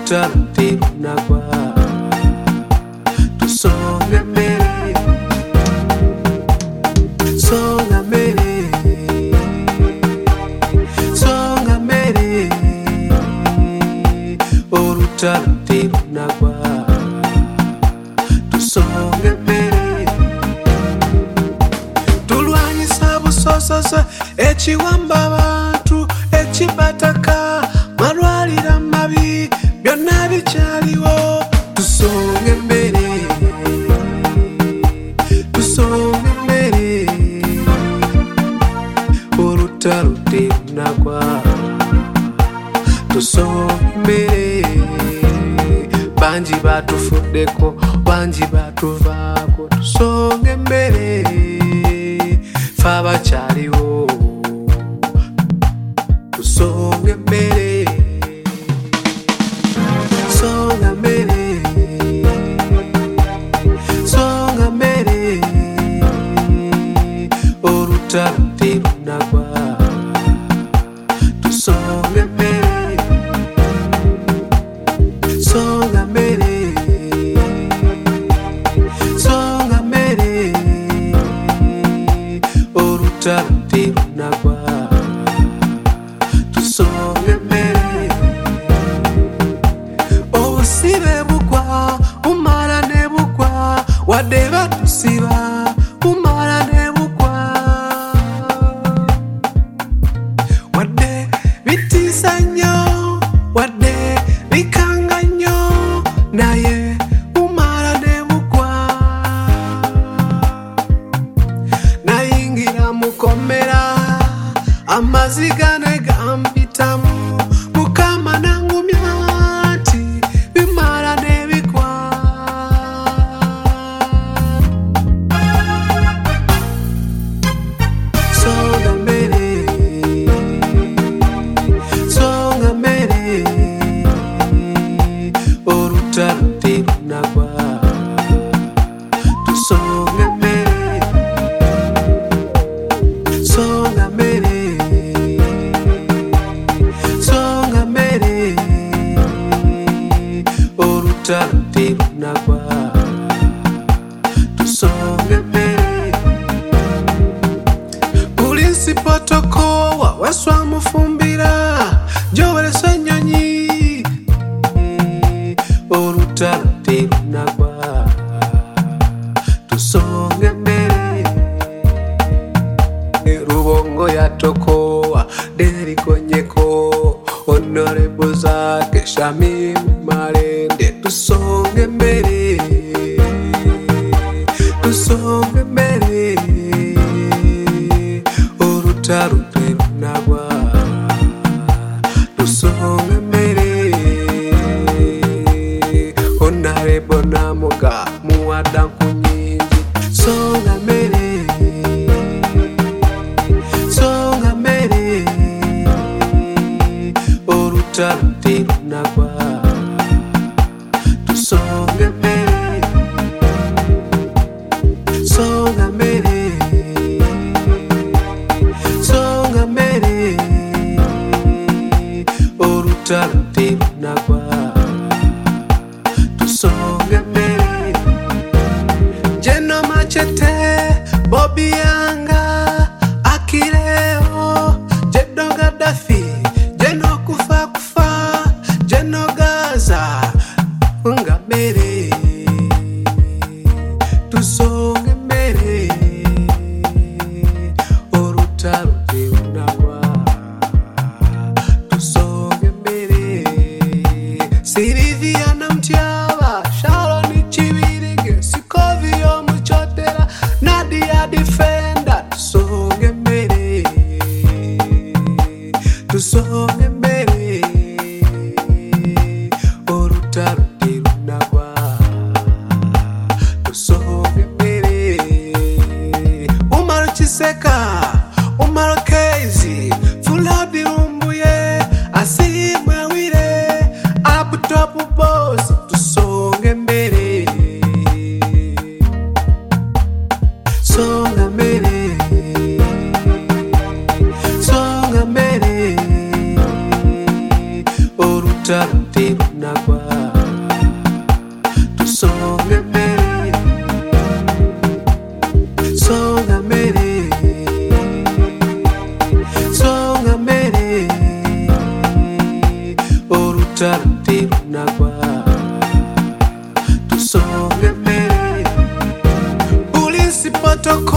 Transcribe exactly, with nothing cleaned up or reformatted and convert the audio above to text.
olutalo terunagwa tusonge mmere songa mmere songa mmere olutalo terunagwa tusonge mmere tulwanyisa busososo ekiwamba abantu ekibataka malwalira mabi byonna bikyaliwo tusonge mmere tusonge mmere olutalo terunagwa tusonge mmere bangi batufuddeko bangi batuvaako tusonge mmere fe abakyaliwo tusonge mmere songa mmere songa mmere olutalo terunagwa tusonge mmere songa mmere songa mmere olutalo terunagwa tusonge mmere obusibe bugwa bumala ne bugwa wadde batusiba bumala ne bugwa wadde bitiisa nnyo wadde bikanga nnyo naye bumala ne bugwa nayingira mukomera amaziga ne gampitamu mukama nangumya nti bimala ne bigwa songa mmere songa mmere olutalo terunagwa tusonge mmere songa mmere songa mmere olutalo terunagwa tusonge mmere polisi potokowa weswa mufumbira jowereso ennyonyi olutalo terunagwa tusonge mmere Rubongo yatokowa derikonyeko honorable zake Shami Marende tusonge mmere tusonge mmere olutalo terunagwa tusonge mmere honorable Namuga muwada nkunyingi songa mmere songa mmere olutalo terunagwa tusonge mmere songa mmere songa mmere olutalo terunagwa tusonge mmere Jeno Machete Bobby Yanga Akileo Jedo Gaddafi Jeno kufa kufa Jeno Gaza Unga mmere tusonge mmere olutalo terunagwa tusonge mmere Sylvia Namtyaba Sharon Chibirige Sikovio Muchotera Nadia Defender tusonge mmere tusonge mmere olutalo terunagwa tusonge mmere Umaro Chiseka Umaro Keizi Fulabi Rumbuye Asimwe Wire Abutopu Boss tusonge mmere songa mmere songa mmere olutalo urutaro terunagwa tusonge mbere songa mbere songa mbere urutaro terunagwa tusonge mbere polisi protocol